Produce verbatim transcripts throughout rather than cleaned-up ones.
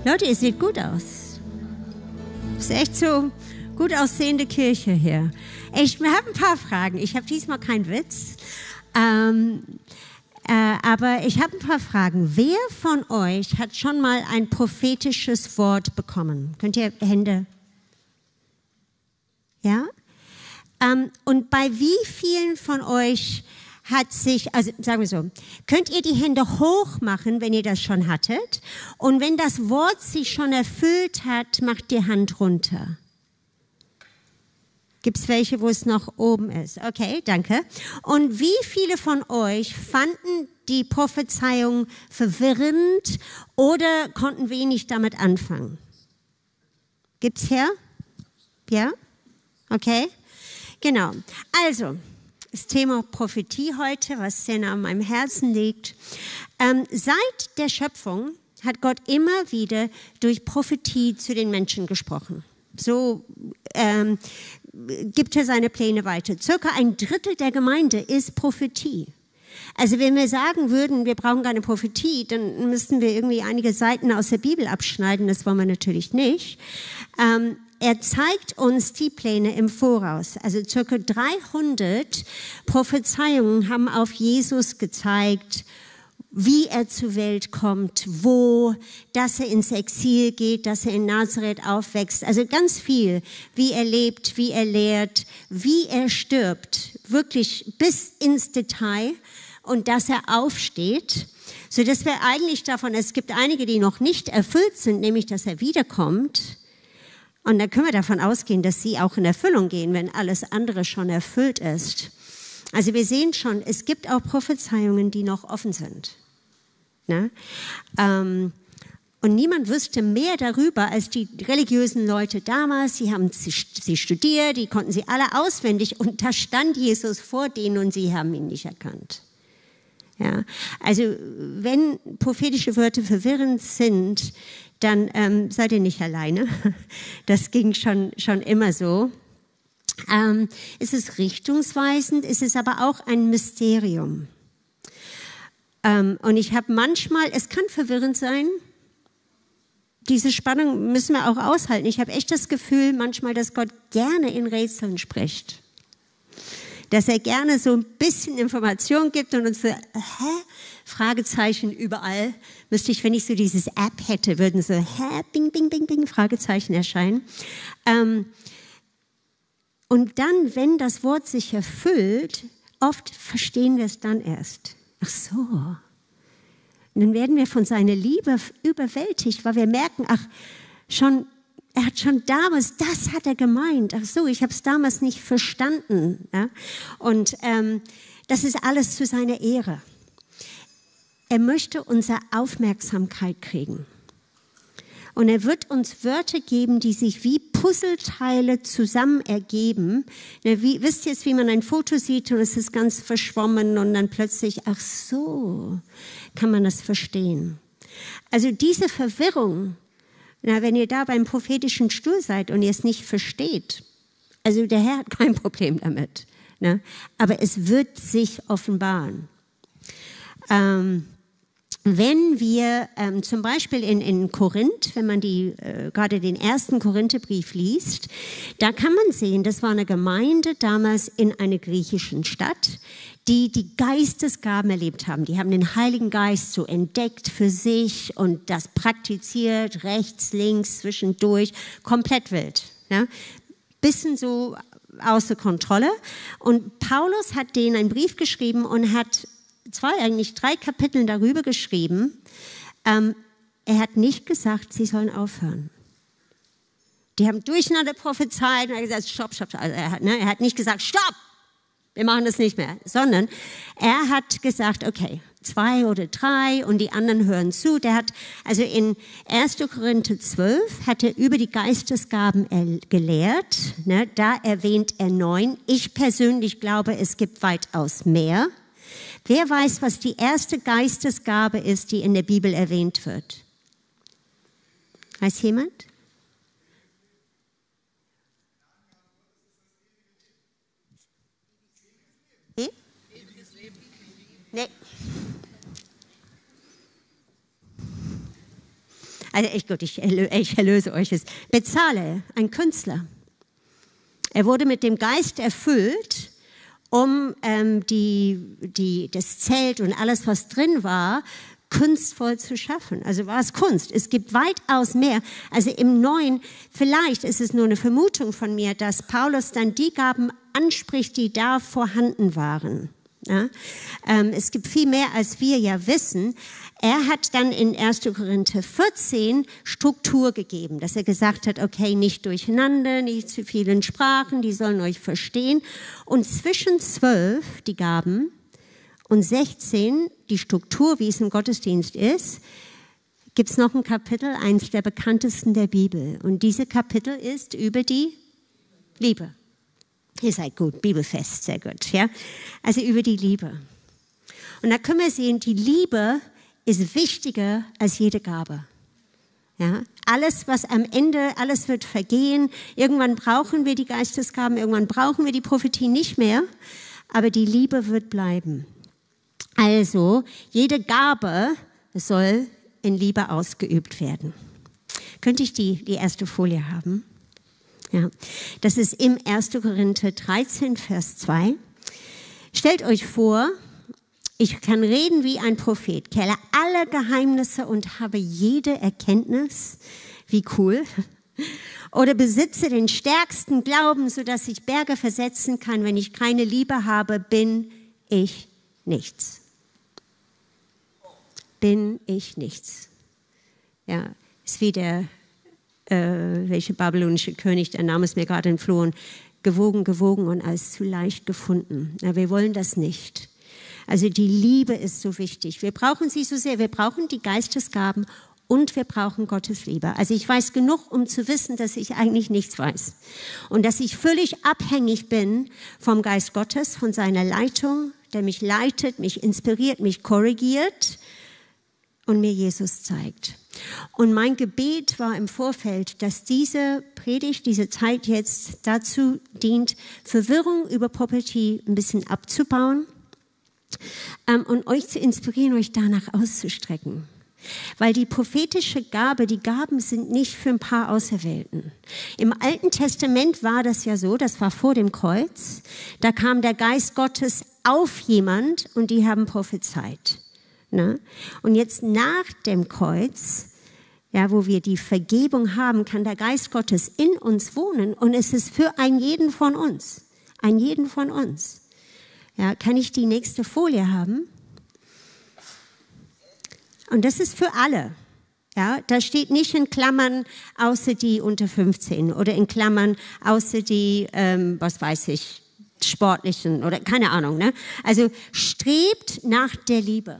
Leute, ihr seht gut aus. Das ist echt so gut aussehende Kirche hier. Ich habe ein paar Fragen. Ich habe diesmal keinen Witz. Ähm, äh, aber ich habe ein paar Fragen. Wer von euch hat schon mal ein prophetisches Wort bekommen? Könnt ihr Hände? Ja? Ähm, und bei wie vielen von euch hat sich, also sagen wir so, könnt ihr die Hände hoch machen, wenn ihr das schon hattet? Und wenn das Wort sich schon erfüllt hat, macht die Hand runter. Gibt es welche, wo es noch oben ist? Okay, danke. Und wie viele von euch fanden die Prophezeiung verwirrend oder konnten wenig damit anfangen? Gibt's her? Ja? Okay. Genau. Also, das Thema Prophetie heute, was sehr nah an meinem Herzen liegt. Ähm, seit der Schöpfung hat Gott immer wieder durch Prophetie zu den Menschen gesprochen. So ähm, gibt er seine Pläne weiter. Circa ein Drittel der Gemeinde ist Prophetie. Also wenn wir sagen würden, wir brauchen keine Prophetie, dann müssten wir irgendwie einige Seiten aus der Bibel abschneiden. Das wollen wir natürlich nicht. Ähm, Er zeigt uns die Pläne im Voraus. Also circa dreihundert Prophezeiungen haben auf Jesus gezeigt, wie er zur Welt kommt, wo, dass er ins Exil geht, dass er in Nazareth aufwächst. Also ganz viel, wie er lebt, wie er lehrt, wie er stirbt, wirklich bis ins Detail und dass er aufsteht. So dass wir eigentlich davon, es gibt einige, die noch nicht erfüllt sind, nämlich dass er wiederkommt. Und dann können wir davon ausgehen, dass sie auch in Erfüllung gehen, wenn alles andere schon erfüllt ist. Also wir sehen schon, es gibt auch Prophezeiungen, die noch offen sind. Ne? Ähm, und niemand wüsste mehr darüber als die religiösen Leute damals. Sie haben sie, sie studiert, die konnten sie alle auswendig. Und da stand Jesus vor denen und sie haben ihn nicht erkannt. Ja? Also wenn prophetische Wörter verwirrend sind, dann ähm, seid ihr nicht alleine. Das ging schon, schon immer so. Ähm, es ist richtungsweisend, es ist aber auch ein Mysterium. Ähm, und ich habe manchmal, es kann verwirrend sein, diese Spannung müssen wir auch aushalten. Ich habe echt das Gefühl manchmal, dass Gott gerne in Rätseln spricht. Dass er gerne so ein bisschen Information gibt und uns so, hä? Fragezeichen überall. Müsste ich, wenn ich so dieses App hätte, würden so, hä? Bing, bing, bing, bing, Fragezeichen erscheinen. Ähm, und dann, wenn das Wort sich erfüllt, oft verstehen wir es dann erst. Ach so. Und dann werden wir von seiner Liebe überwältigt, weil wir merken, ach, schon Er hat schon damals, das hat er gemeint. Ach so, ich habe es damals nicht verstanden. Ja? Und ähm, das ist alles zu seiner Ehre. Er möchte unsere Aufmerksamkeit kriegen. Und er wird uns Wörter geben, die sich wie Puzzleteile zusammen ergeben. Na, wie, wisst ihr jetzt, wie man ein Foto sieht und es ist ganz verschwommen und dann plötzlich, ach so, kann man das verstehen. Also diese Verwirrung, na, wenn ihr da beim prophetischen Stuhl seid und ihr es nicht versteht, also der Herr hat kein Problem damit, ne? Aber es wird sich offenbaren. Ähm, wenn wir ähm, zum Beispiel in, in Korinth, wenn man die, äh, gerade den ersten Korintherbrief liest, da kann man sehen, das war eine Gemeinde damals in einer griechischen Stadt, die die Geistesgaben erlebt haben. Die haben den Heiligen Geist so entdeckt für sich und das praktiziert, rechts, links, zwischendurch, komplett wild. Ja? Bisschen so außer Kontrolle. Und Paulus hat denen einen Brief geschrieben und hat zwei, eigentlich drei Kapitel darüber geschrieben. Ähm, er hat nicht gesagt, sie sollen aufhören. Die haben durcheinander prophezeit und er hat gesagt, stopp, stopp, stopp. Also er, hat, ne, er hat nicht gesagt, stopp! Wir machen das nicht mehr, sondern er hat gesagt, okay, zwei oder drei und die anderen hören zu. Der hat, also in erster Korinther zwölf hat er über die Geistesgaben gelehrt, ne, da erwähnt er neun. Ich persönlich glaube, es gibt weitaus mehr. Wer weiß, was die erste Geistesgabe ist, die in der Bibel erwähnt wird? Weiß jemand? Nee. also echt gut, ich, ich erlöse euch es. Bezalel, ein Künstler. Er wurde mit dem Geist erfüllt, um ähm, die, die, das Zelt und alles, was drin war, kunstvoll zu schaffen. Also war es Kunst. Es gibt weitaus mehr. Also im Neuen, vielleicht ist es nur eine Vermutung von mir, dass Paulus dann die Gaben anspricht, die da vorhanden waren. Ja? Ähm, es gibt viel mehr, als wir ja wissen. Er hat dann in erster Korinther vierzehn Struktur gegeben, dass er gesagt hat, okay, nicht durcheinander, nicht zu vielen Sprachen, die sollen euch verstehen. Und zwischen zwölf, die Gaben, und sechzehn, die Struktur, wie es im Gottesdienst ist, gibt es noch ein Kapitel, eins der bekanntesten der Bibel. Und diese Kapitel ist über die Liebe. Ihr seid gut, bibelfest, sehr gut. Ja? Also über die Liebe. Und da können wir sehen, die Liebe ist wichtiger als jede Gabe. Ja? Alles, was am Ende, alles wird vergehen. Irgendwann brauchen wir die Geistesgaben, irgendwann brauchen wir die Prophetie nicht mehr. Aber die Liebe wird bleiben. Also, jede Gabe soll in Liebe ausgeübt werden. Könnte ich die, die erste Folie haben? Ja, das ist im erster Korinther dreizehn, Vers zwei. Stellt euch vor, ich kann reden wie ein Prophet, kenne alle Geheimnisse und habe jede Erkenntnis. Wie cool. Oder besitze den stärksten Glauben, sodass ich Berge versetzen kann. Wenn ich keine Liebe habe, bin ich nichts. Bin ich nichts. Ja, ist wie der Äh, welche babylonische König, der Name ist mir gerade entflohen, gewogen, gewogen und als zu leicht gefunden. Ja, wir wollen das nicht. Also die Liebe ist so wichtig. Wir brauchen sie so sehr. Wir brauchen die Geistesgaben und wir brauchen Gottes Liebe. Also ich weiß genug, um zu wissen, dass ich eigentlich nichts weiß. Und dass ich völlig abhängig bin vom Geist Gottes, von seiner Leitung, der mich leitet, mich inspiriert, mich korrigiert und mir Jesus zeigt. Und mein Gebet war im Vorfeld, dass diese Predigt, diese Zeit jetzt dazu dient, Verwirrung über Prophetie ein bisschen abzubauen ähm, und euch zu inspirieren, euch danach auszustrecken. Weil die prophetische Gabe, die Gaben sind nicht für ein paar Auserwählten. Im Alten Testament war das ja so, das war vor dem Kreuz, da kam der Geist Gottes auf jemand und die haben prophezeit. Ne? Und jetzt nach dem Kreuz, ja, wo wir die Vergebung haben, kann der Geist Gottes in uns wohnen und es ist für einen jeden von uns, einen jeden von uns. Ja, kann ich die nächste Folie haben? Und das ist für alle. Ja, da steht nicht in Klammern außer die unter fünfzehn oder in Klammern außer die, ähm, was weiß ich, sportlichen oder keine Ahnung. Ne? Also strebt nach der Liebe.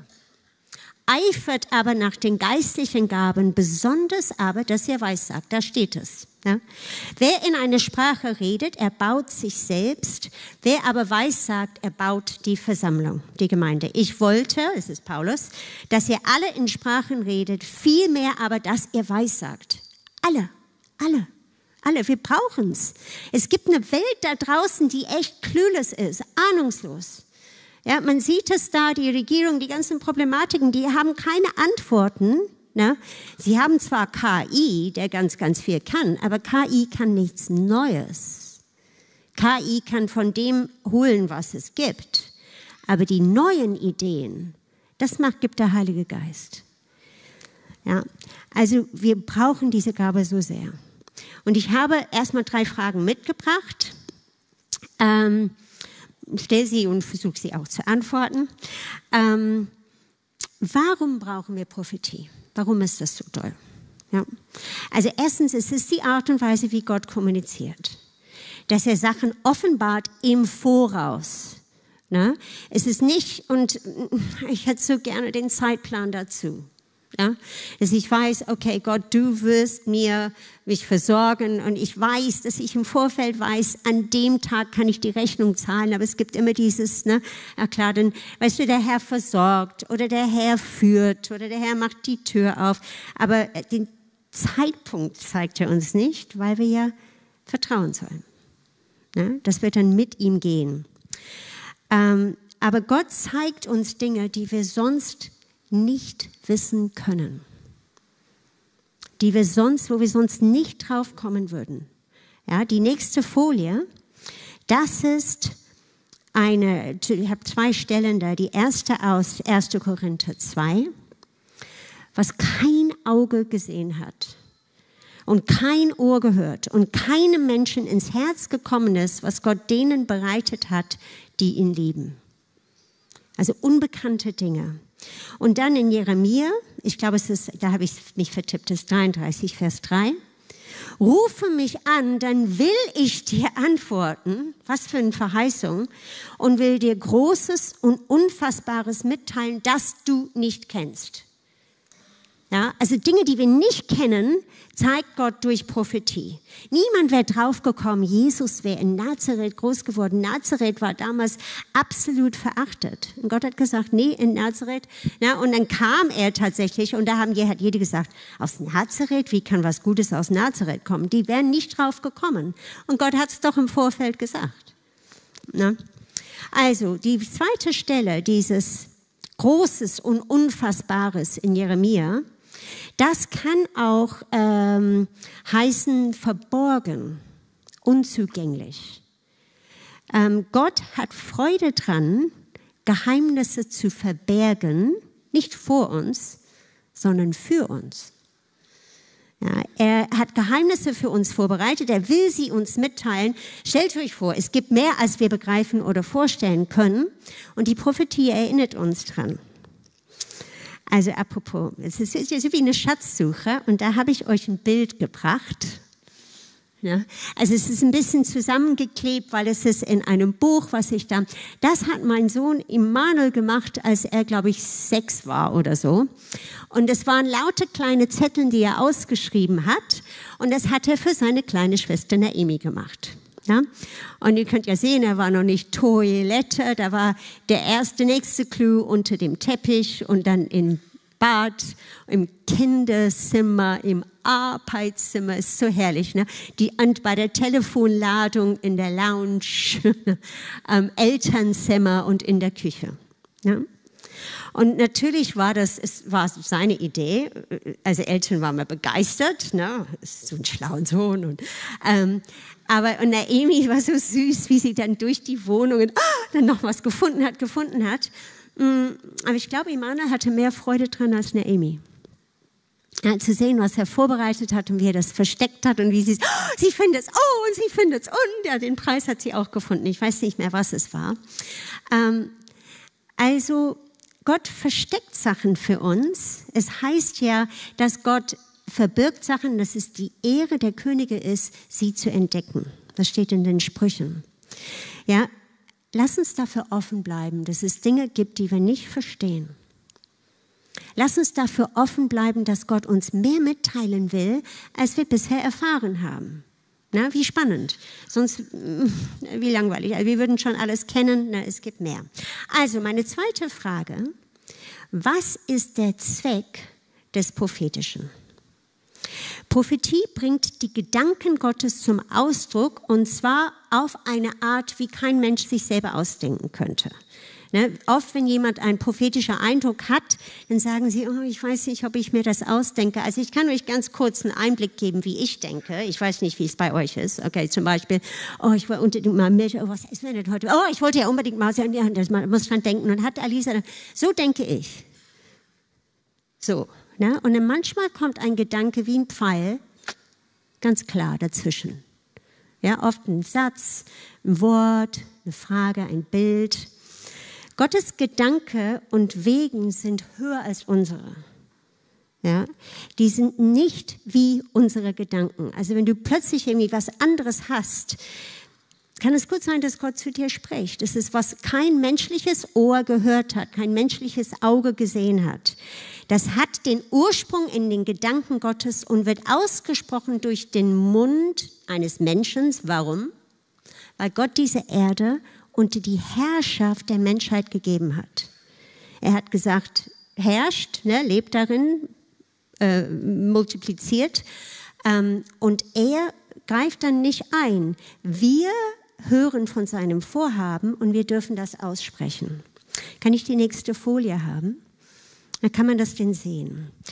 Eifert aber nach den geistlichen Gaben, besonders aber, dass ihr weissagt. Da steht es. Ja? Wer in eine Sprache redet, er baut sich selbst. Wer aber weissagt, er baut die Versammlung, die Gemeinde. Ich wollte, es ist Paulus, dass ihr alle in Sprachen redet, vielmehr aber, dass ihr weissagt. Alle, alle, alle, wir brauchen es. Es gibt eine Welt da draußen, die echt clueless ist, ahnungslos. Ja, man sieht es da, die Regierung, die ganzen Problematiken, die haben keine Antworten. Ne? Sie haben zwar K I, der ganz, ganz viel kann, aber K I kann nichts Neues. K I kann von dem holen, was es gibt. Aber die neuen Ideen, das macht, gibt der Heilige Geist. Ja, also wir brauchen diese Gabe so sehr. Und ich habe erstmal drei Fragen mitgebracht. Ähm, stelle sie und versuche sie auch zu antworten. Ähm, warum brauchen wir Prophetie? Warum ist das so toll? Ja. Also erstens, es ist die Art und Weise, wie Gott kommuniziert. Dass er Sachen offenbart im Voraus. Ne? Es ist nicht, und ich hätte so gerne den Zeitplan dazu. Ja, dass ich weiß, okay, Gott, du wirst mir mich versorgen und ich weiß, dass ich im Vorfeld weiß, an dem Tag kann ich die Rechnung zahlen, aber es gibt immer dieses, ne, ja klar, dann, weißt du, der Herr versorgt oder der Herr führt oder der Herr macht die Tür auf, aber den Zeitpunkt zeigt er uns nicht, weil wir ja vertrauen sollen, ne, dass wir dann mit ihm gehen. Ähm, aber Gott zeigt uns Dinge, die wir sonst nicht wissen können. die wir sonst, wo wir sonst nicht drauf kommen würden. Ja, die nächste Folie, das ist eine, ich habe zwei Stellen da, die erste aus erster Korinther zwei, was kein Auge gesehen hat und kein Ohr gehört und keinem Menschen ins Herz gekommen ist, was Gott denen bereitet hat, die ihn lieben. Also unbekannte Dinge. Und dann in Jeremia, ich glaube, es ist, da habe ich mich vertippt, es ist dreiunddreißig, Vers drei. Rufe mich an, dann will ich dir antworten, was für eine Verheißung, und will dir Großes und Unfassbares mitteilen, das du nicht kennst. Ja, also Dinge, die wir nicht kennen, zeigt Gott durch Prophetie. Niemand wäre draufgekommen, Jesus wäre in Nazareth groß geworden. Nazareth war damals absolut verachtet. Und Gott hat gesagt, nee, in Nazareth. Ja, und dann kam er tatsächlich und da haben, hat jeder gesagt, aus Nazareth, wie kann was Gutes aus Nazareth kommen? Die wären nicht drauf gekommen. Und Gott hat es doch im Vorfeld gesagt. Ja. Also die zweite Stelle, dieses Großes und Unfassbares in Jeremia, das kann auch ähm, heißen verborgen, unzugänglich. Ähm, Gott hat Freude dran, Geheimnisse zu verbergen, nicht vor uns, sondern für uns. Ja, er hat Geheimnisse für uns vorbereitet, er will sie uns mitteilen. Stellt euch vor, es gibt mehr, als wir begreifen oder vorstellen können. Und die Prophetie erinnert uns dran. Also apropos, es ist so wie eine Schatzsuche und da habe ich euch ein Bild gebracht. Ja, also es ist ein bisschen zusammengeklebt, weil es ist in einem Buch, was ich da, das hat mein Sohn Immanuel gemacht, als er, glaube ich, sechs war oder so. Und es waren laute kleine Zettel, die er ausgeschrieben hat und das hat er für seine kleine Schwester Naemi gemacht. Ja? Und ihr könnt ja sehen, er war noch nicht Toilette, da war der erste, nächste Clou unter dem Teppich und dann im Bad, im Kinderzimmer, im Arbeitszimmer, ist so herrlich, ne? Die bei der Telefonladung, in der Lounge, im Elternzimmer und in der Küche. Ja? Und natürlich war das, es war seine Idee, also Eltern waren mal begeistert, ne? So ein schlauer Sohn und ähm, aber und Naemi war so süß, wie sie dann durch die Wohnung und, oh, dann noch was gefunden hat, gefunden hat. Aber ich glaube, Immanuel hatte mehr Freude dran als Naemi. Ja, zu sehen, was er vorbereitet hat und wie er das versteckt hat und wie sie, oh, sie findet es, oh, und sie findet es und ja, den Preis hat sie auch gefunden. Ich weiß nicht mehr, was es war. Ähm, also Gott versteckt Sachen für uns. Es heißt ja, dass Gott verbirgt Sachen, dass es die Ehre der Könige ist, sie zu entdecken. Das steht in den Sprüchen. Ja, lass uns dafür offen bleiben, dass es Dinge gibt, die wir nicht verstehen. Lass uns dafür offen bleiben, dass Gott uns mehr mitteilen will, als wir bisher erfahren haben. Na, wie spannend. Sonst, wie langweilig. Also wir würden schon alles kennen, na, es gibt mehr. Also meine zweite Frage, was ist der Zweck des Prophetischen? Prophetie bringt die Gedanken Gottes zum Ausdruck und zwar auf eine Art, wie kein Mensch sich selber ausdenken könnte. Ne? Oft, wenn jemand einen prophetischen Eindruck hat, dann sagen sie, oh, ich weiß nicht, ob ich mir das ausdenke. Also ich kann euch ganz kurz einen Einblick geben, wie ich denke. Ich weiß nicht, wie es bei euch ist. Okay, zum Beispiel, oh, ich wollte unbedingt mal Milch, oh, was essen wir denn heute? Oh, ich wollte ja unbedingt mal, ja, das, man muss dran denken. Und hat Alisa dann, so denke ich. So. Ne? Und dann manchmal kommt ein Gedanke wie ein Pfeil, ganz klar dazwischen. Ja, oft ein Satz, ein Wort, eine Frage, ein Bild. Gottes Gedanke und Wegen sind höher als unsere. Ja, die sind nicht wie unsere Gedanken. Also wenn du plötzlich irgendwie was anderes hast, kann es gut sein, dass Gott zu dir spricht. Es ist, was kein menschliches Ohr gehört hat, kein menschliches Auge gesehen hat. Das hat den Ursprung in den Gedanken Gottes und wird ausgesprochen durch den Mund eines Menschen. Warum? Weil Gott diese Erde unter die Herrschaft der Menschheit gegeben hat. Er hat gesagt, herrscht, ne, lebt darin, äh, multipliziert ähm, und er greift dann nicht ein. Wir hören von seinem Vorhaben und wir dürfen das aussprechen. Kann ich die nächste Folie haben? Da kann man das denn sehen.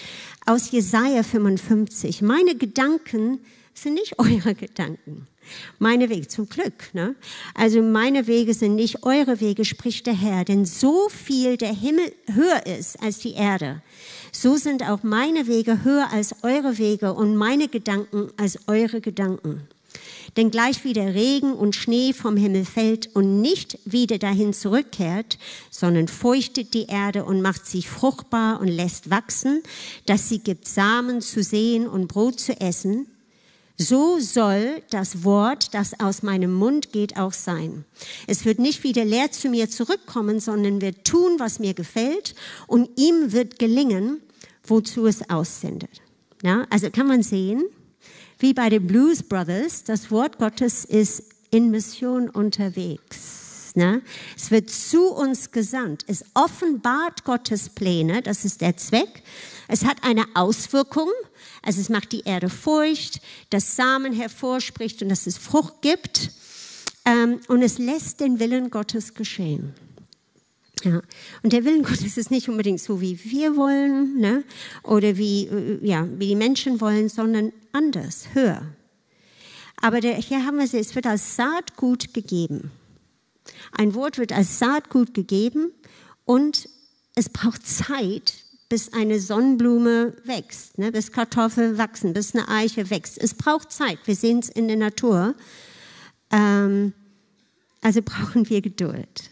aus Jesaja fünfundfünfzig. Meine Gedanken sind nicht eure Gedanken. Meine Wege, zum Glück, ne? Also meine Wege sind nicht eure Wege, spricht der Herr. Denn so viel der Himmel höher ist als die Erde, so sind auch meine Wege höher als eure Wege und meine Gedanken als eure Gedanken. Denn gleich wie der Regen und Schnee vom Himmel fällt und nicht wieder dahin zurückkehrt, sondern feuchtet die Erde und macht sie fruchtbar und lässt wachsen, dass sie gibt Samen zu sehen und Brot zu essen, so soll das Wort, das aus meinem Mund geht, auch sein. Es wird nicht wieder leer zu mir zurückkommen, sondern wird tun, was mir gefällt, und ihm wird gelingen, wozu es aussendet. Ja, also kann man sehen, wie bei den Blues Brothers, das Wort Gottes ist in Mission unterwegs. Ne? Es wird zu uns gesandt. Es offenbart Gottes Pläne, das ist der Zweck. Es hat eine Auswirkung. Also es macht die Erde feucht, dass Samen hervorspricht und dass es Frucht gibt. Ähm, und es lässt den Willen Gottes geschehen. Ja. Und der Willen Gottes ist nicht unbedingt so, wie wir wollen, ne? Oder wie, ja, wie die Menschen wollen, sondern anders, höher. Aber der, hier haben wir es, es wird als Saatgut gegeben. Ein Wort wird als Saatgut gegeben und es braucht Zeit, bis eine Sonnenblume wächst, ne, bis Kartoffeln wachsen, bis eine Eiche wächst. Es braucht Zeit, wir sehen es in der Natur. Ähm, also brauchen wir Geduld.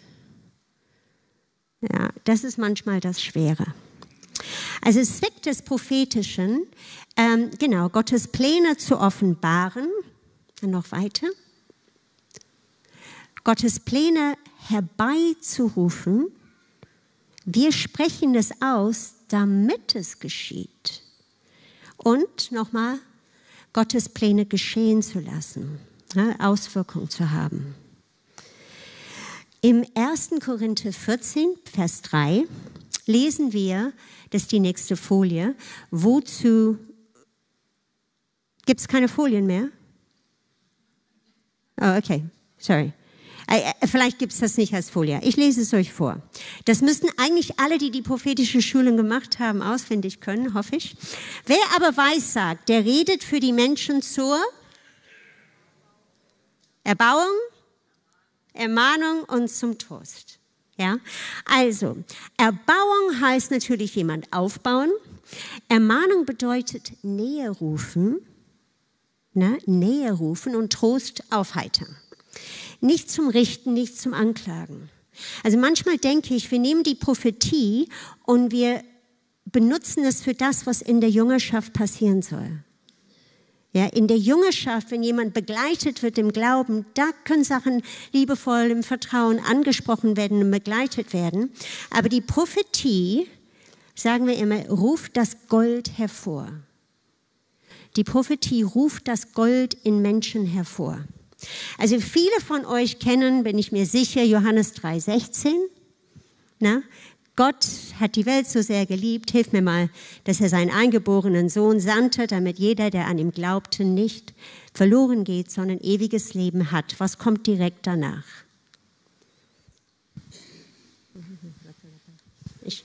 Ja, das ist manchmal das Schwere. Also es Zweck des Prophetischen, ähm, genau, Gottes Pläne zu offenbaren. Dann noch weiter. Gottes Pläne herbeizurufen. Wir sprechen es aus, damit es geschieht. Und nochmal, Gottes Pläne geschehen zu lassen, ne, Auswirkungen zu haben. Im ersten Korinther vierzehn, Vers drei, lesen wir, das ist die nächste Folie, wozu, gibt es keine Folien mehr? Oh, okay, sorry. Vielleicht gibt es das nicht als Folie. Ich lese es euch vor. Das müssten eigentlich alle, die die prophetische Schulen gemacht haben, auswendig können, hoffe ich. Wer aber weissagt, der redet für die Menschen zur Erbauung, Ermahnung und zum Trost. Ja? Also, Erbauung heißt natürlich jemand aufbauen. Ermahnung bedeutet Nähe rufen, ne? Nähe rufen und Trost aufheitern. Nicht zum Richten, nicht zum Anklagen. Also manchmal denke ich, wir nehmen die Prophetie und wir benutzen es für das, was in der Jüngerschaft passieren soll. Ja, in der Jüngerschaft, wenn jemand begleitet wird im Glauben, da können Sachen liebevoll im Vertrauen angesprochen werden und begleitet werden. Aber die Prophetie, sagen wir immer, ruft das Gold hervor. Die Prophetie ruft das Gold in Menschen hervor. Also viele von euch kennen, bin ich mir sicher, Johannes drei sechzehn. Na? Gott hat die Welt so sehr geliebt, hilf mir mal, dass er seinen eingeborenen Sohn sandte, damit jeder, der an ihm glaubte, nicht verloren geht, sondern ewiges Leben hat. Was kommt direkt danach? Ich.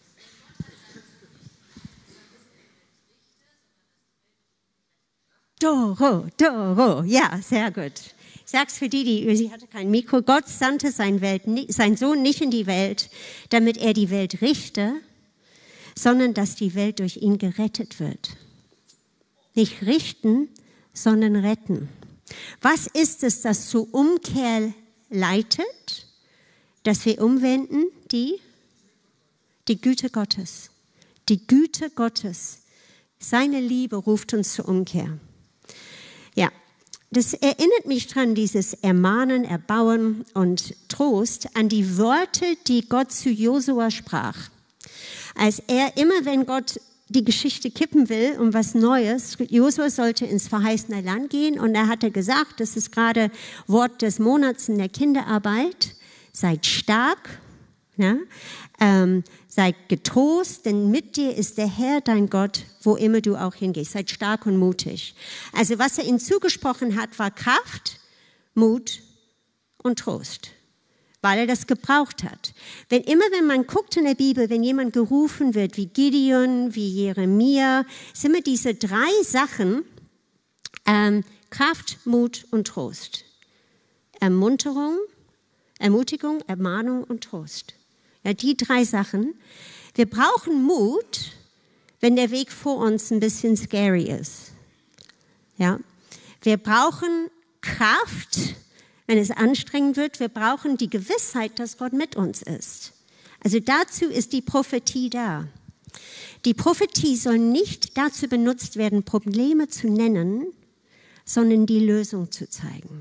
Doro, Doro, ja, sehr gut. Ich sag's für die, die, sie hatte kein Mikro. Gott sandte sein, Welt, sein Sohn nicht in die Welt, damit er die Welt richte, sondern dass die Welt durch ihn gerettet wird. Nicht richten, sondern retten. Was ist es, das zur Umkehr leitet, dass wir umwenden? Die, die Güte Gottes. Die Güte Gottes. Seine Liebe ruft uns zur Umkehr. Ja. Das erinnert mich dran, dieses Ermahnen, Erbauen und Trost, an die Worte, die Gott zu Josua sprach. Als er immer, wenn Gott die Geschichte kippen will um was Neues, Josua sollte ins verheißene Land gehen und er hatte gesagt, das ist gerade Wort des Monats in der Kinderarbeit, seid stark, ja, ähm, seid getrost, denn mit dir ist der Herr, dein Gott, wo immer du auch hingehst. Seid stark und mutig. Also was er ihnen zugesprochen hat, war Kraft, Mut und Trost. weil er das gebraucht hat. Wenn immer, wenn man guckt in der Bibel, wenn jemand gerufen wird, wie Gideon, wie Jeremia, sind immer diese drei Sachen, ähm, Kraft, Mut und Trost. Ermunterung, Ermutigung, Ermahnung und Trost. Ja, die drei Sachen. Wir brauchen Mut, wenn der Weg vor uns ein bisschen scary ist. Ja, wir brauchen Kraft, wenn es anstrengend wird. Wir brauchen die Gewissheit, dass Gott mit uns ist. Also dazu ist die Prophetie da. Die Prophetie soll nicht dazu benutzt werden, Probleme zu nennen, sondern die Lösung zu zeigen.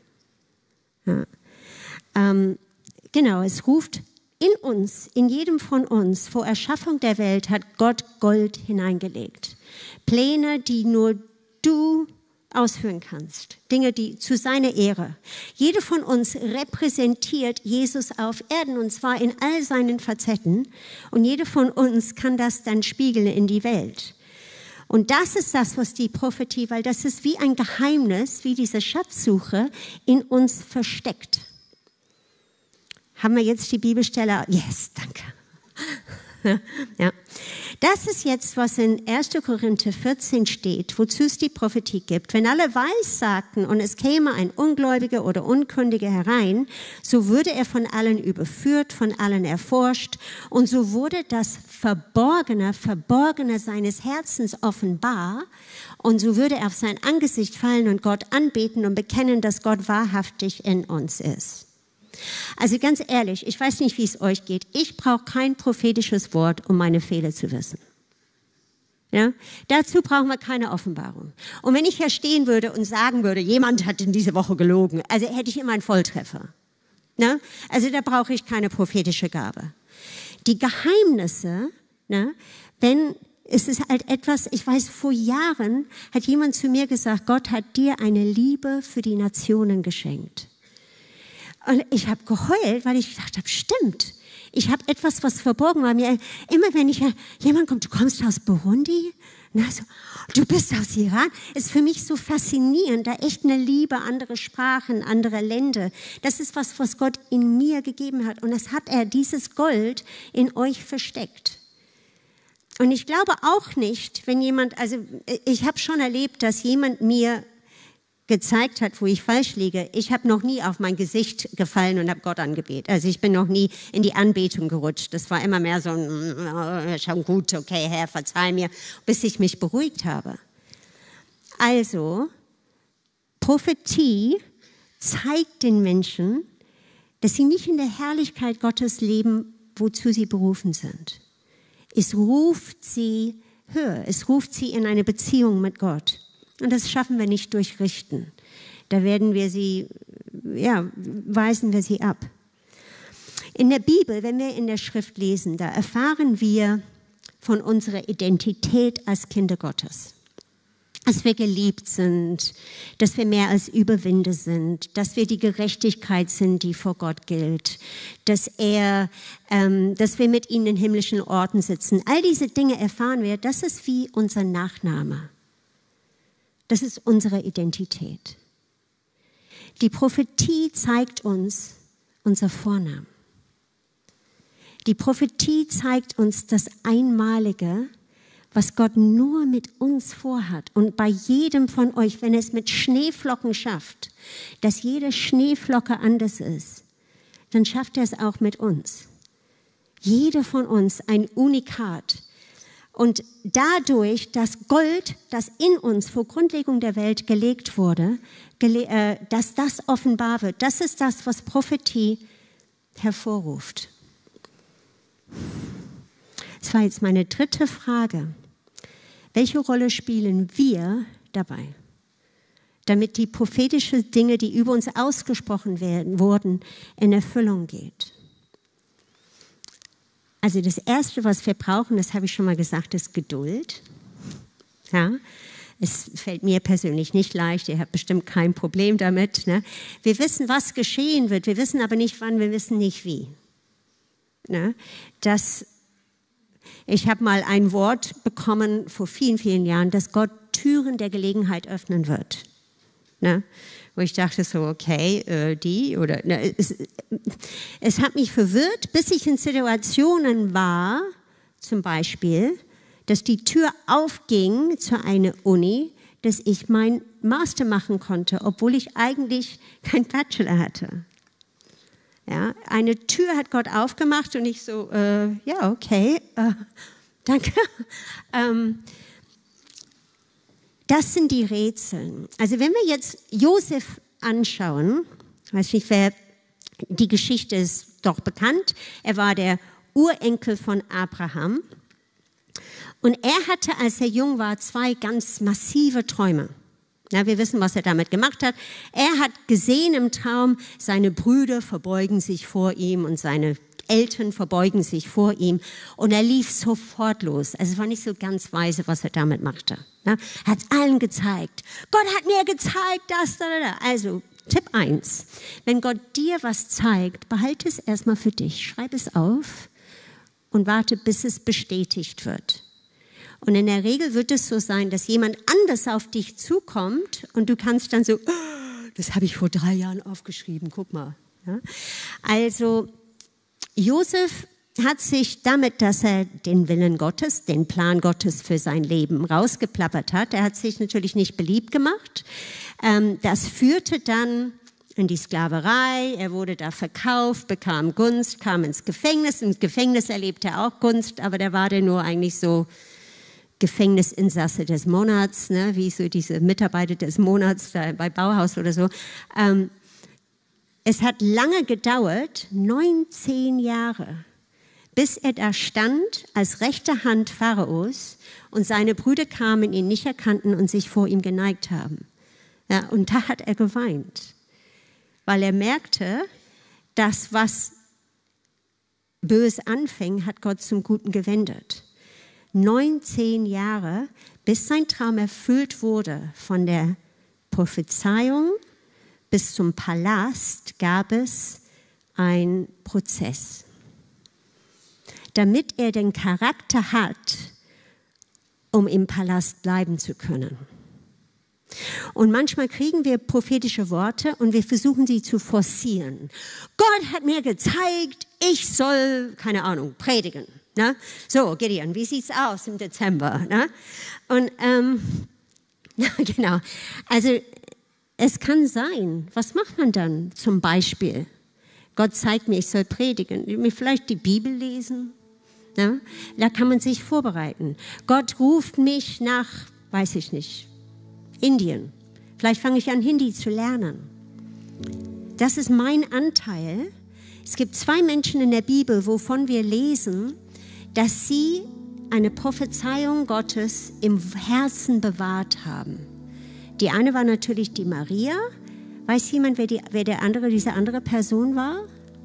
Ja. Ähm, genau, es ruft in uns, in jedem von uns, vor Erschaffung der Welt hat Gott Gold hineingelegt. Pläne, die nur du ausführen kannst. Dinge, die zu seiner Ehre. Jede von uns repräsentiert Jesus auf Erden und zwar in all seinen Facetten. Und jede von uns kann das dann spiegeln in die Welt. Und das ist das, was die Prophetie, weil das ist wie ein Geheimnis, wie diese Schatzsuche in uns versteckt. Haben wir jetzt die Bibelstelle? Yes, danke. Ja. Das ist jetzt, was in erster Korinther vierzehn steht, wozu es die Prophetie gibt. Wenn alle weissagten und es käme ein Ungläubiger oder Unkundiger herein, so würde er von allen überführt, von allen erforscht und so wurde das Verborgene, Verborgene seines Herzens offenbar und so würde er auf sein Angesicht fallen und Gott anbeten und bekennen, dass Gott wahrhaftig in uns ist. Also ganz ehrlich, ich weiß nicht, wie es euch geht. Ich brauche kein prophetisches Wort, um meine Fehler zu wissen. Ja? Dazu brauchen wir keine Offenbarung. Und wenn ich hier stehen würde und sagen würde, jemand hat in dieser Woche gelogen, also hätte ich immer einen Volltreffer. Ne? Also da brauche ich keine prophetische Gabe. Die Geheimnisse, ne? Wenn es ist halt etwas, ich weiß, vor Jahren hat jemand zu mir gesagt, Gott hat dir eine Liebe für die Nationen geschenkt. Und ich habe geheult, weil ich gedacht habe, stimmt. Ich habe etwas, was verborgen war. Mir immer wenn ich jemand kommt, du kommst aus Burundi, na so, du bist aus Iran, ist für mich so faszinierend, da echt eine Liebe, andere Sprachen, andere Länder. Das ist was, was Gott in mir gegeben hat. Und das hat er, dieses Gold, in euch versteckt. Und ich glaube auch nicht, wenn jemand, also ich habe schon erlebt, dass jemand mir gezeigt hat, wo ich falsch liege. Ich habe noch nie auf mein Gesicht gefallen und habe Gott angebetet. Also ich bin noch nie in die Anbetung gerutscht. Das war immer mehr so ein, schon gut, okay, Herr, verzeih mir, bis ich mich beruhigt habe. Also, Prophetie zeigt den Menschen, dass sie nicht in der Herrlichkeit Gottes leben, wozu sie berufen sind. Es ruft sie höher, es ruft sie in eine Beziehung mit Gott. Und das schaffen wir nicht durch Richten. Da werden wir sie, ja, weisen wir sie ab. In der Bibel, wenn wir in der Schrift lesen, da erfahren wir von unserer Identität als Kinder Gottes. Dass wir geliebt sind, dass wir mehr als Überwinde sind, dass wir die Gerechtigkeit sind, die vor Gott gilt, dass er, ähm, dass wir mit ihm in himmlischen Orten sitzen. All diese Dinge erfahren wir, das ist wie unser Nachname. Das ist unsere Identität. Die Prophetie zeigt uns unser Vornamen. Die Prophetie zeigt uns das Einmalige, was Gott nur mit uns vorhat. Und bei jedem von euch, wenn es mit Schneeflocken schafft, dass jede Schneeflocke anders ist, dann schafft er es auch mit uns. Jeder von uns ein Unikat. Und dadurch, dass Gold, das in uns vor Grundlegung der Welt gelegt wurde, gele- äh, dass das offenbar wird, das ist das, was Prophetie hervorruft. Das war jetzt meine dritte Frage. Welche Rolle spielen wir dabei, damit die prophetischen Dinge, die über uns ausgesprochen werden, wurden, in Erfüllung geht? Also das Erste, was wir brauchen, das habe ich schon mal gesagt, ist Geduld. Ja, es fällt mir persönlich nicht leicht, ihr habt bestimmt kein Problem damit. Ne? Wir wissen, was geschehen wird, wir wissen aber nicht wann, wir wissen nicht wie. Ne? Das, ich habe mal ein Wort bekommen vor vielen, vielen Jahren, dass Gott Türen der Gelegenheit öffnen wird. Ne? wo ich dachte so, okay, äh, die oder ne, es, es hat mich verwirrt, bis ich in Situationen war, zum Beispiel, dass die Tür aufging zu einer Uni, dass ich mein Master machen konnte, obwohl ich eigentlich keinen Bachelor hatte. Ja, eine Tür hat Gott aufgemacht und ich so, äh, ja, okay, äh, danke. ähm, Das sind die Rätsel. Also wenn wir jetzt Josef anschauen, weiß nicht, wer, die Geschichte ist doch bekannt. Er war der Urenkel von Abraham. Und er hatte, als er jung war, zwei ganz massive Träume. Ja, wir wissen, was er damit gemacht hat. Er hat gesehen im Traum, seine Brüder verbeugen sich vor ihm und seine Eltern verbeugen sich vor ihm. Und er lief sofort los. Also es war nicht so ganz weise, was er damit machte. Ja, er hat es allen gezeigt. Gott hat mir gezeigt, das, da, da, da. Also Tipp eins. Wenn Gott dir was zeigt, behalte es erstmal für dich. Schreib es auf und warte, bis es bestätigt wird. Und in der Regel wird es so sein, dass jemand anders auf dich zukommt und du kannst dann so, oh, das habe ich vor drei Jahren aufgeschrieben, guck mal. Ja? Also Josef hat sich damit, dass er den Willen Gottes, den Plan Gottes für sein Leben rausgeplappert hat, er hat sich natürlich nicht beliebt gemacht. Das führte dann in die Sklaverei, er wurde da verkauft, bekam Gunst, kam ins Gefängnis. Im Gefängnis erlebte er auch Gunst, aber der war dann nur eigentlich so Gefängnisinsasse des Monats, ne, wie so diese Mitarbeiter des Monats da bei Bauhaus oder so. Ähm, es hat lange gedauert, neunzehn Jahre, bis er da stand als rechte Hand Pharaos und seine Brüder kamen, ihn nicht erkannten und sich vor ihm geneigt haben. Ja, und da hat er geweint, weil er merkte, dass was böse anfing, hat Gott zum Guten gewendet. neunzehn Jahre, bis sein Traum erfüllt wurde. Von der Prophezeiung bis zum Palast gab es einen Prozess. Damit er den Charakter hat, um im Palast bleiben zu können. Und manchmal kriegen wir prophetische Worte und wir versuchen sie zu forcieren. Gott hat mir gezeigt, ich soll, keine Ahnung, predigen. Ne? So, Gideon, wie sieht's aus im Dezember? Ne? Und ähm, ja, genau. Also es kann sein. Was macht man dann? Zum Beispiel, Gott zeigt mir, ich soll predigen. Mir vielleicht die Bibel lesen. Ne? Da kann man sich vorbereiten. Gott ruft mich nach, weiß ich nicht, Indien. Vielleicht fange ich an, Hindi zu lernen. Das ist mein Anteil. Es gibt zwei Menschen in der Bibel, wovon wir lesen, dass sie eine Prophezeiung Gottes im Herzen bewahrt haben. Die eine war natürlich die Maria. Weiß jemand, wer, die, wer der andere, diese andere Person war?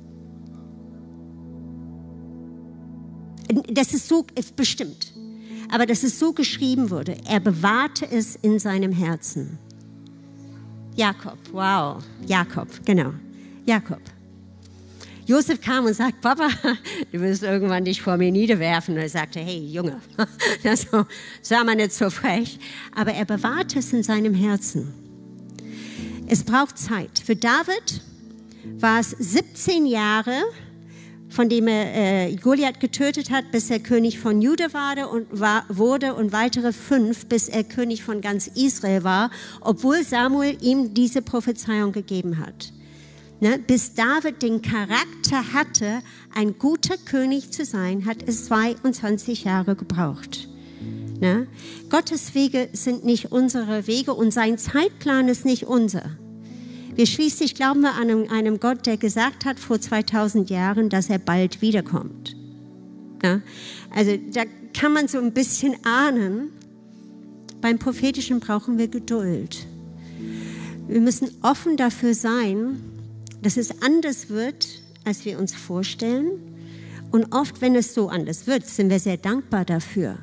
Das ist so, ist bestimmt. Aber dass es so geschrieben wurde. Er bewahrte es in seinem Herzen. Jakob, wow. Jakob, genau. Jakob. Josef kam und sagt, Papa, du wirst irgendwann dich vor mir niederwerfen. Und er sagte, hey, Junge, das sah man nicht so frech. Aber er bewahrte es in seinem Herzen. Es braucht Zeit. Für David war es siebzehn Jahre, von dem er äh, Goliath getötet hat, bis er König von Juda war und, war, wurde und weitere fünf, bis er König von ganz Israel war, obwohl Samuel ihm diese Prophezeiung gegeben hat. Ne, bis David den Charakter hatte, ein guter König zu sein, hat es zweiundzwanzig Jahre gebraucht. Ne? Gottes Wege sind nicht unsere Wege und sein Zeitplan ist nicht unser. Wir schließlich glauben wir an einem, einem Gott, der gesagt hat vor zweitausend Jahren, dass er bald wiederkommt. Ne? Also da kann man so ein bisschen ahnen, beim Prophetischen brauchen wir Geduld. Wir müssen offen dafür sein, dass es anders wird, als wir uns vorstellen. Und oft, wenn es so anders wird, sind wir sehr dankbar dafür.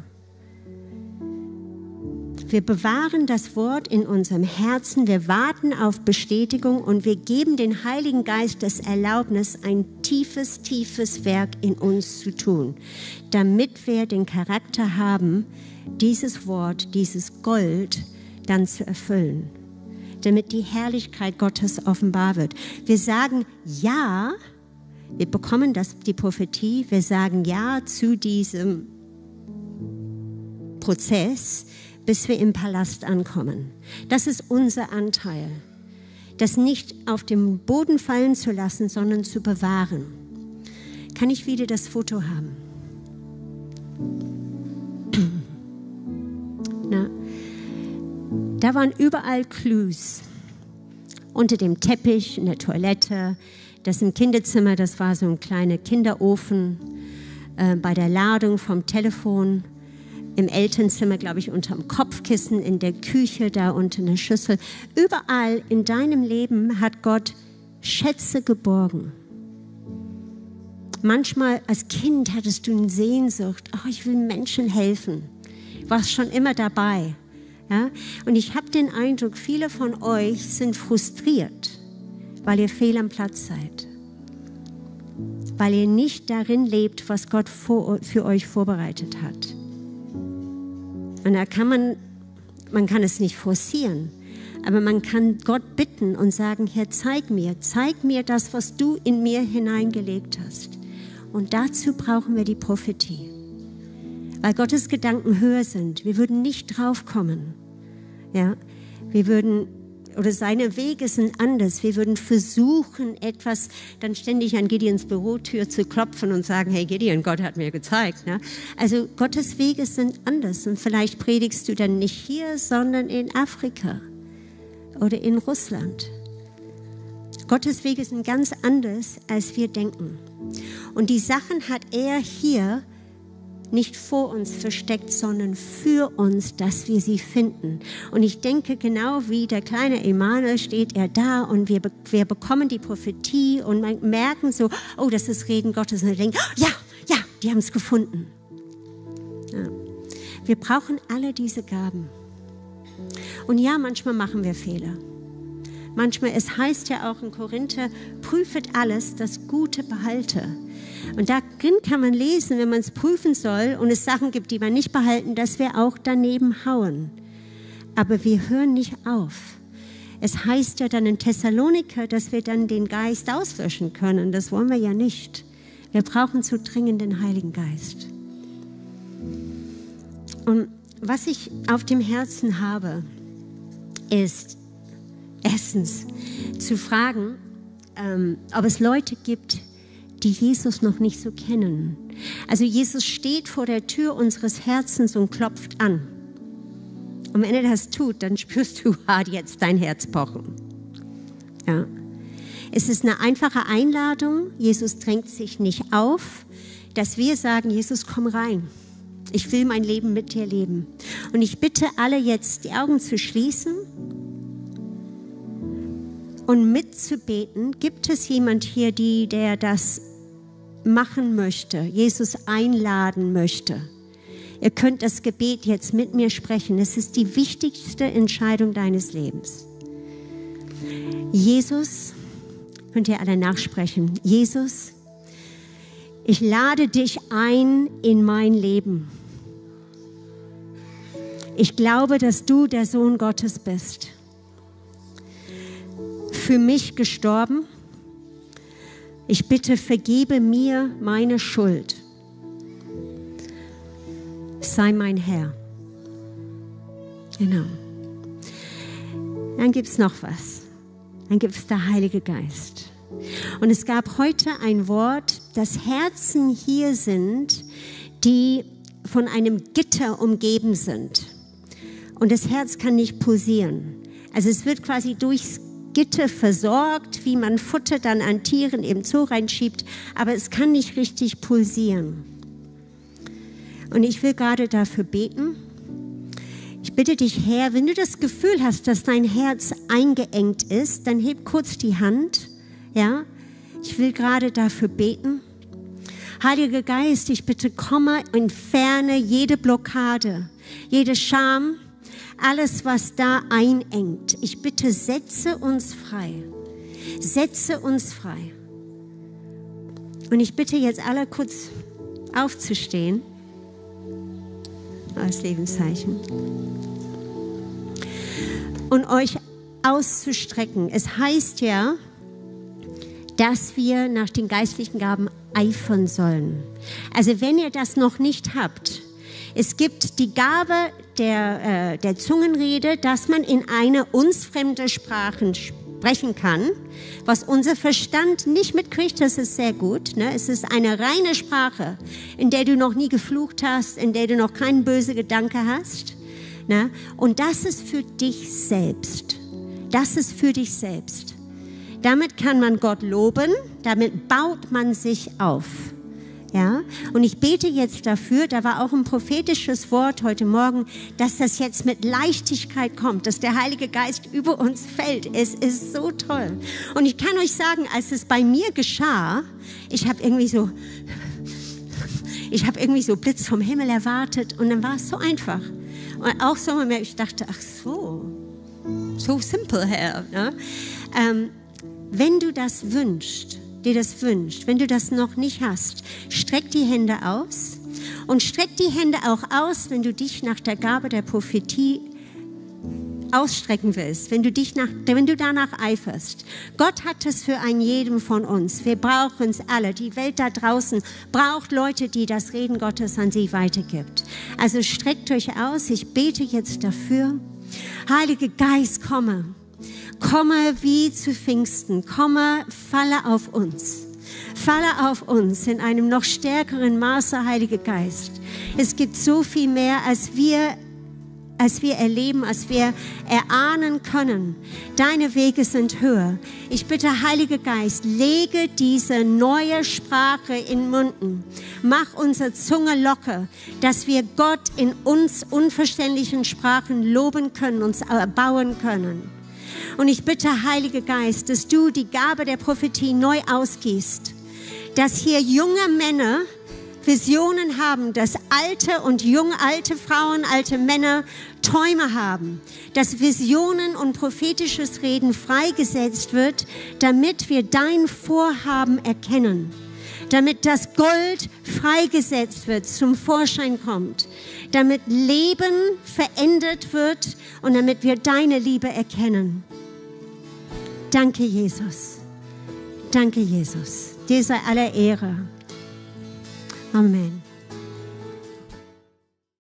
Wir bewahren das Wort in unserem Herzen, wir warten auf Bestätigung und wir geben den Heiligen Geist das Erlaubnis, ein tiefes, tiefes Werk in uns zu tun, damit wir den Charakter haben, dieses Wort, dieses Gold dann zu erfüllen. damit die Herrlichkeit Gottes offenbar wird. Wir sagen ja, wir bekommen das, die Prophetie, wir sagen ja zu diesem Prozess, bis wir im Palast ankommen. Das ist unser Anteil. Das nicht auf den Boden fallen zu lassen, sondern zu bewahren. Kann ich wieder das Foto haben? Na, da waren überall Clues. Unter dem Teppich, in der Toilette, das im Kinderzimmer, das war so ein kleiner Kinderofen, äh, bei der Ladung vom Telefon, im Elternzimmer, glaube ich, unterm Kopfkissen, in der Küche, da unter einer Schüssel. Überall in deinem Leben hat Gott Schätze geborgen. Manchmal als Kind hattest du eine Sehnsucht, oh, ich will Menschen helfen. Du warst schon immer dabei. Ja? Und ich habe den Eindruck, viele von euch sind frustriert, weil ihr fehl am Platz seid. Weil ihr nicht darin lebt, was Gott für euch vorbereitet hat. Und da kann man, man kann es nicht forcieren, aber man kann Gott bitten und sagen, Herr, zeig mir, zeig mir das, was du in mir hineingelegt hast. Und dazu brauchen wir die Prophetie. Weil Gottes Gedanken höher sind. Wir würden nicht draufkommen. Ja? Wir würden, oder seine Wege sind anders. Wir würden versuchen, etwas dann ständig an Gideons Bürotür zu klopfen und sagen, hey Gideon, Gott hat mir gezeigt. Ne? Also Gottes Wege sind anders. Und vielleicht predigst du dann nicht hier, sondern in Afrika oder in Russland. Gottes Wege sind ganz anders, als wir denken. Und die Sachen hat er hier nicht vor uns versteckt, sondern für uns, dass wir sie finden. Und ich denke, genau wie der kleine Emanuel steht er da und wir, wir bekommen die Prophetie und merken so, oh, das ist Reden Gottes. Und wir denken, ja, ja, die haben es gefunden. Ja. Wir brauchen alle diese Gaben. Und ja, manchmal machen wir Fehler. Manchmal, es heißt ja auch in Korinther, prüfet alles, das Gute behalte. Und darin kann man lesen, wenn man es prüfen soll und es Sachen gibt, die man nicht behalten, dass wir auch daneben hauen. Aber wir hören nicht auf. Es heißt ja dann in Thessaloniker, dass wir dann den Geist auslöschen können. Das wollen wir ja nicht. Wir brauchen zu dringend den Heiligen Geist. Und was ich auf dem Herzen habe, ist erstens zu fragen, ähm, ob es Leute gibt, die Jesus noch nicht so kennen. Also Jesus steht vor der Tür unseres Herzens und klopft an. Und wenn er das tut, dann spürst du hart jetzt dein Herz pochen. Ja. Es ist eine einfache Einladung. Jesus drängt sich nicht auf, dass wir sagen, Jesus, komm rein. Ich will mein Leben mit dir leben. Und ich bitte alle jetzt, die Augen zu schließen und mitzubeten. Gibt es jemand hier, die, der das machen möchte, Jesus einladen möchte? Ihr könnt das Gebet jetzt mit mir sprechen. Es ist die wichtigste Entscheidung deines Lebens. Jesus, könnt ihr alle nachsprechen. Jesus, ich lade dich ein in mein Leben. Ich glaube, dass du der Sohn Gottes bist. Für mich gestorben. Ich bitte, vergebe mir meine Schuld. Sei mein Herr. Genau. Dann gibt es noch was. Dann gibt es der Heilige Geist. Und es gab heute ein Wort, dass Herzen hier sind, die von einem Gitter umgeben sind. Und das Herz kann nicht pulsieren. Also es wird quasi durchs Gitter versorgt, wie man Futter dann an Tieren im Zoo reinschiebt, aber es kann nicht richtig pulsieren. Und ich will gerade dafür beten. Ich bitte dich, Herr, wenn du das Gefühl hast, dass dein Herz eingeengt ist, dann heb kurz die Hand. Ja, ich will gerade dafür beten. Heiliger Geist, ich bitte, komme, entferne jede Blockade, jede Scham, alles, was da einengt. Ich bitte, setze uns frei. Setze uns frei. Und ich bitte jetzt alle kurz aufzustehen. Als Lebenszeichen. Und euch auszustrecken. Es heißt ja, dass wir nach den geistlichen Gaben eifern sollen. Also wenn ihr das noch nicht habt, es gibt die Gabe der, äh, der Zungenrede, dass man in eine uns fremde Sprache sprechen kann, was unser Verstand nicht mitkriegt, das ist sehr gut. Ne? Es ist eine reine Sprache, in der du noch nie geflucht hast, in der du noch keinen bösen Gedanke hast. Ne? Und das ist für dich selbst. Das ist für dich selbst. Damit kann man Gott loben, damit baut man sich auf. Ja? Und ich bete jetzt dafür, da war auch ein prophetisches Wort heute Morgen, dass das jetzt mit Leichtigkeit kommt, dass der Heilige Geist über uns fällt. Es ist so toll. Und ich kann euch sagen, als es bei mir geschah, ich habe irgendwie so, ich habe irgendwie so Blitz vom Himmel erwartet und dann war es so einfach. Und auch so, ich dachte, ach so, so simple, Herr. Ne? Ähm, Wenn du das wünschst, dir das wünscht, wenn du das noch nicht hast, streck die Hände aus und streck die Hände auch aus, wenn du dich nach der Gabe der Prophetie ausstrecken willst, wenn du dich nach, wenn du danach eiferst. Gott hat es für einen jedem von uns. Wir brauchen es alle. Die Welt da draußen braucht Leute, die das Reden Gottes an sie weitergibt. Also streckt euch aus. Ich bete jetzt dafür. Heiliger Geist, komme. Komme wie zu Pfingsten, komme, falle auf uns. Falle auf uns in einem noch stärkeren Maße, Heiliger Geist. Es gibt so viel mehr, als wir, als wir erleben, als wir erahnen können. Deine Wege sind höher. Ich bitte, Heiliger Geist, lege diese neue Sprache in Munden. Mach unsere Zunge locker, dass wir Gott in uns unverständlichen Sprachen loben können, uns erbauen können. Und ich bitte, Heiliger Geist, dass du die Gabe der Prophetie neu ausgießt, dass hier junge Männer Visionen haben, dass alte und junge, alte Frauen, alte Männer Träume haben, dass Visionen und prophetisches Reden freigesetzt wird, damit wir dein Vorhaben erkennen, damit das Gold freigesetzt wird, zum Vorschein kommt, damit Leben verändert wird und damit wir deine Liebe erkennen. Danke, Jesus. Danke, Jesus. Dir sei alle Ehre. Amen.